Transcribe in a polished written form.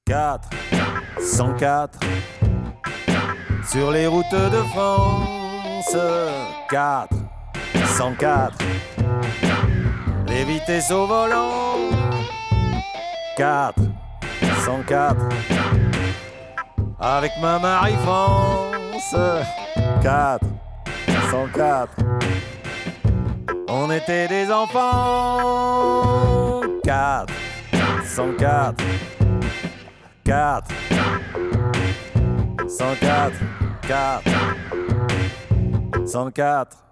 4, 104. Sur les routes de France, 4, 104. Les vitesses au volant, 4, 104. Avec ma Marie-France, 4, 104. On était des enfants, 4, 104. 4, 104, 4, 104.